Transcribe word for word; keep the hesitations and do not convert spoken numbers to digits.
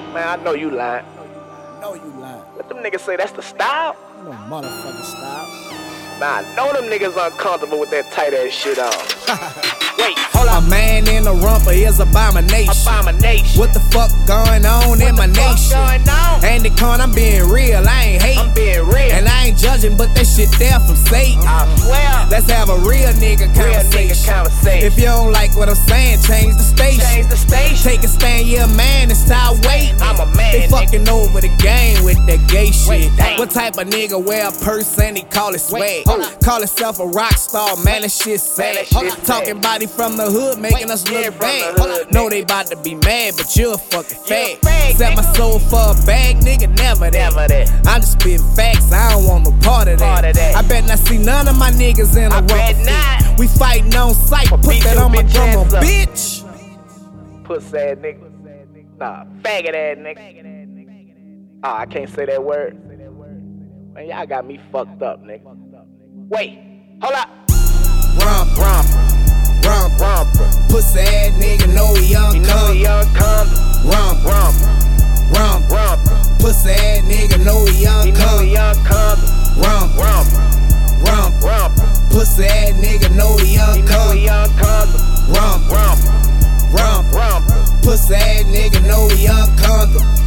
Man, I know you lying. No, you lying. Let them niggas say that's the style. No motherfucking style. Nah, I know them niggas uncomfortable with that tight ass shit on. Wait, hold A up. man in a rumper is abomination. Abomination. What the fuck going on in my nation? Going on? Ain't the con, I'm being real, I ain't hating. I'm being real. And I ain't judging, but that shit there from Satan. I swear. Let's have a real nigga Real conversation. nigga conversation. If you don't like what I'm saying, change the station. Change the station. Take a stand, you're a man and start waiting. I'm a man, They nigga. fucking over the game with that gay shit. Wait, damn. What type of nigga wear a purse and he call it swag? Wait, hold up. Call himself a rock star, man, that shit sad. that shit sad. Talking body from the hood, making Wait, us yeah, look from bad. the hood, Know nigga. they bout to be mad, but you're a fucking You a fag. fag, Set my nigga. soul for a bag, nigga, never that. Never that. I'm just spitting facts, I don't want no part of that. Part of that. I bet not see none of my niggas in a I rubber bet fit. not. We fighting on sight, But put beat that your on my bitch drum, ass up. bitch. Pussy ass nigga. Nah, faggot ass nigga. Oh, I can't say that word. Man, y'all got me fucked up, nigga. Wait, hold up. Rump, Romp, rump, romper. pussy ass nigga know he young You know come. he young come. Rump, Romp, rump, romper. pussy ass nigga know he young You know come. he young come. Rump, Romp, rump, romper. pussy ass nigga know he You young know come. he young come. Rump, Romp, rump, romper. pussy ass nigga know he young come.